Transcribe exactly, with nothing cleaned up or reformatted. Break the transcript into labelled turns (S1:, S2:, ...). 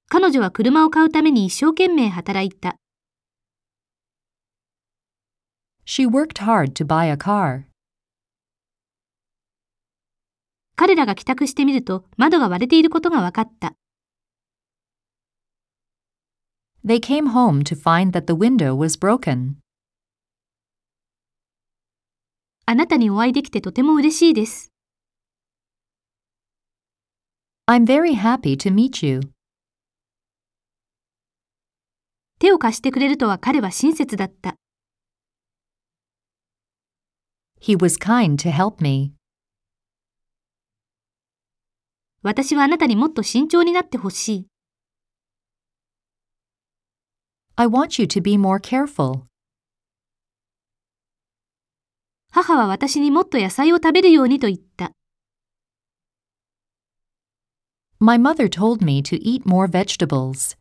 S1: 彼女は車を買うために一生懸命働いた。
S2: She worked hard to buy a car.
S1: 彼らが帰宅してみると窓が割れていることが分かった。
S2: They came home to find that the window was broken.
S1: あなたにお会いできてとても嬉しいです。
S2: I'm very happy to meet you.
S1: 手を貸してくれるとは彼は親切だった。
S2: He was kind to help me.
S1: 私はあなたにもっと慎重になってほしい。
S2: I want you to be more careful.
S1: 母は私にもっと野菜を食べるようにと言った。
S2: My mother told me to eat more vegetables.